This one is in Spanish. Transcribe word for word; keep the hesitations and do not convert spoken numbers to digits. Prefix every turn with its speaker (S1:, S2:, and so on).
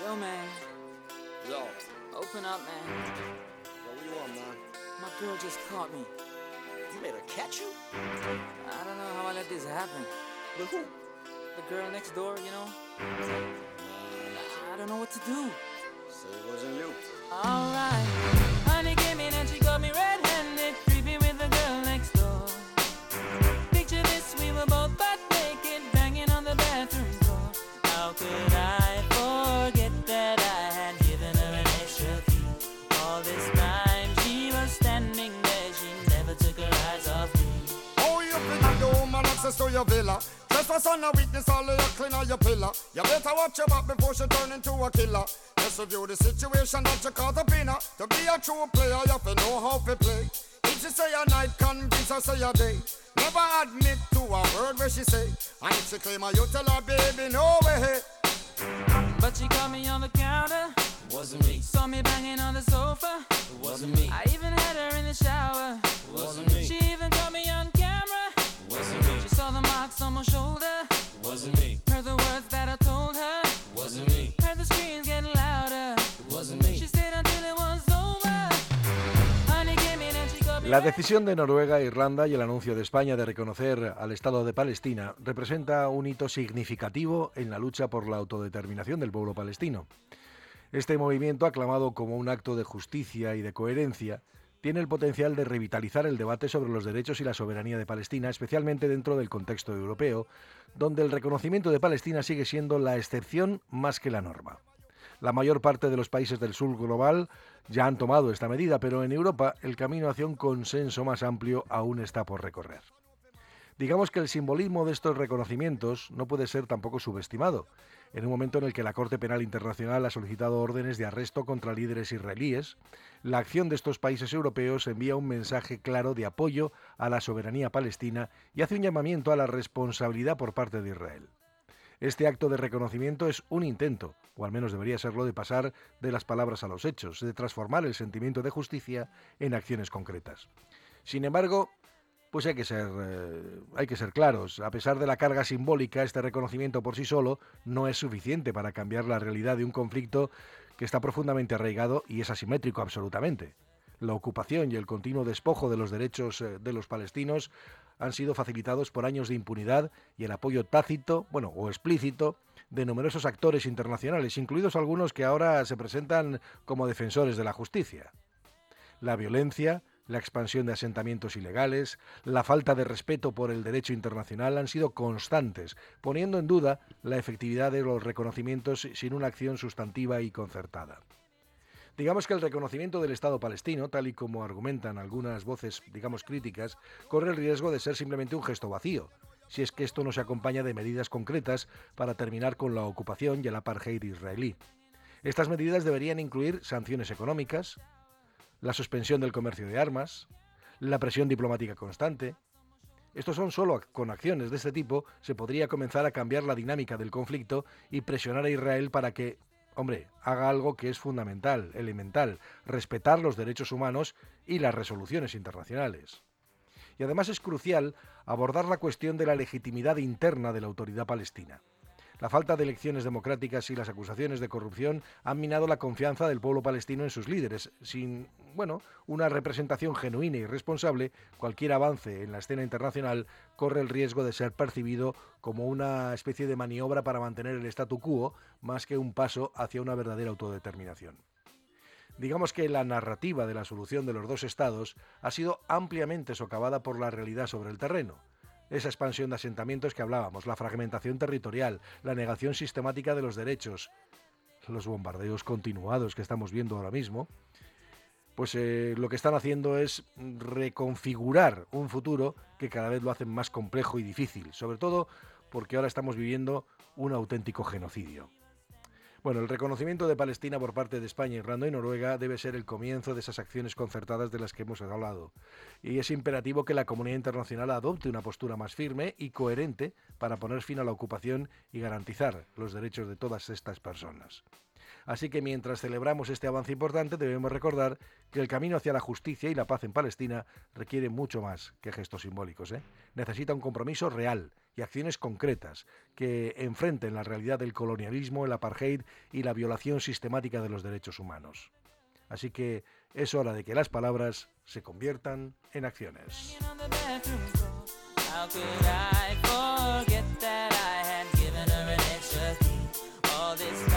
S1: Yo, man.
S2: Yo.
S1: Open up, man.
S2: Yo, what you want, man?
S1: My girl just caught me.
S2: You made her catch you?
S1: I don't know how I let this happen.
S2: With who?
S1: The girl next door, you know? I don't know what to do.
S2: Say it wasn't you.
S1: Alright. Honey came in and she got me red-handed, creepy with the girl next door. Picture this, we were both butt naked, banging on the bathroom door. How could I forget that I had given her an extra key? All this time she was standing there, she never took her eyes off me.
S3: Oh, you bring the woman access to your villa. Trespass on a weakness, all of your clean on your pillar. You better watch your back before she turn into a killer. Just review the situation that you caught up in her. To be a true player, you have to know how to play. If she say a night, convince her say a day. Never admit to a word where she say. And if she claim her, you tell her, baby, no way.
S1: But she caught me on the counter.
S2: Wasn't me.
S1: Saw me banging on the sofa.
S2: Wasn't me.
S1: I even had her in the shower.
S2: Wasn't me.
S1: She even caught me on camera.
S2: Wasn't me.
S1: She saw the marks on my shoulder.
S2: Wasn't me.
S1: Heard the words that I told her.
S2: Wasn't me.
S1: Heard the screams getting louder.
S2: Wasn't me.
S1: She stayed until it was over. Honey came in and she got me
S4: La decisión de Noruega, Irlanda y el anuncio de España de reconocer al Estado de Palestina representa un hito significativo en la lucha por la autodeterminación del pueblo palestino. Este movimiento, aclamado como un acto de justicia y de coherencia, tiene el potencial de revitalizar el debate sobre los derechos y la soberanía de Palestina, especialmente dentro del contexto europeo, donde el reconocimiento de Palestina sigue siendo la excepción más que la norma. La mayor parte de los países del sur global ya han tomado esta medida, pero en Europa el camino hacia un consenso más amplio aún está por recorrer. Digamos que el simbolismo de estos reconocimientos no puede ser tampoco subestimado, en un momento en el que la Corte Penal Internacional ha solicitado órdenes de arresto contra líderes israelíes. La acción de estos países europeos envía un mensaje claro de apoyo a la soberanía palestina y hace un llamamiento a la responsabilidad por parte de Israel. Este acto de reconocimiento es un intento, o al menos debería serlo, de pasar de las palabras a los hechos, de transformar el sentimiento de justicia en acciones concretas. Sin embargo, pues hay que ser, eh, hay que ser claros. A pesar de la carga simbólica, este reconocimiento por sí solo no es suficiente para cambiar la realidad de un conflicto que está profundamente arraigado y es asimétrico absolutamente. La ocupación y el continuo despojo de los derechos eh, de los palestinos han sido facilitados por años de impunidad y el apoyo tácito, bueno, o explícito, de numerosos actores internacionales, incluidos algunos que ahora se presentan como defensores de la justicia. La violencia, la expansión de asentamientos ilegales, la falta de respeto por el derecho internacional han sido constantes, poniendo en duda la efectividad de los reconocimientos sin una acción sustantiva y concertada. Digamos que el reconocimiento del Estado palestino, tal y como argumentan algunas voces, digamos, críticas, corre el riesgo de ser simplemente un gesto vacío, si es que esto no se acompaña de medidas concretas para terminar con la ocupación y el apartheid israelí. Estas medidas deberían incluir sanciones económicas, la suspensión del comercio de armas, la presión diplomática constante. Estos son solo con acciones de este tipo se podría comenzar a cambiar la dinámica del conflicto y presionar a Israel para que, hombre, haga algo que es fundamental, elemental, respetar los derechos humanos y las resoluciones internacionales. Y además es crucial abordar la cuestión de la legitimidad interna de la autoridad palestina. La falta de elecciones democráticas y las acusaciones de corrupción han minado la confianza del pueblo palestino en sus líderes. Sin, bueno, una representación genuina y responsable, cualquier avance en la escena internacional corre el riesgo de ser percibido como una especie de maniobra para mantener el statu quo, más que un paso hacia una verdadera autodeterminación. Digamos que la narrativa de la solución de los dos estados ha sido ampliamente socavada por la realidad sobre el terreno. Esa expansión de asentamientos que hablábamos, la fragmentación territorial, la negación sistemática de los derechos, los bombardeos continuados que estamos viendo ahora mismo, pues eh, lo que están haciendo es reconfigurar un futuro que cada vez lo hacen más complejo y difícil, sobre todo porque ahora estamos viviendo un auténtico genocidio. Bueno, el reconocimiento de Palestina por parte de España, Irlanda y Noruega debe ser el comienzo de esas acciones concertadas de las que hemos hablado. Y es imperativo que la comunidad internacional adopte una postura más firme y coherente para poner fin a la ocupación y garantizar los derechos de todas estas personas. Así que mientras celebramos este avance importante, debemos recordar que el camino hacia la justicia y la paz en Palestina requiere mucho más que gestos simbólicos, ¿eh? Necesita un compromiso real y acciones concretas que enfrenten la realidad del colonialismo, el apartheid y la violación sistemática de los derechos humanos. Así que es hora de que las palabras se conviertan en acciones.
S1: Hanging on the bathroom floor. How could I forget that I had given her an extra key? All this